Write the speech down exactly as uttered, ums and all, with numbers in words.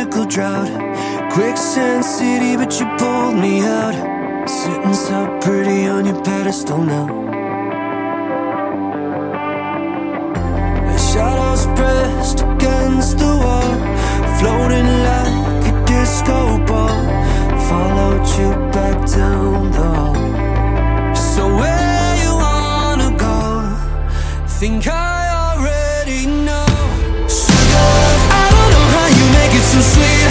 medical drought. Quicksand city, but you pulled me out. Sitting so pretty on your pedestal now. The shadows pressed against the wall, floating like a disco ball. Followed you back down the hall. So where you wanna go? Think I already know. Sugar, I don't know how you make it so sweet.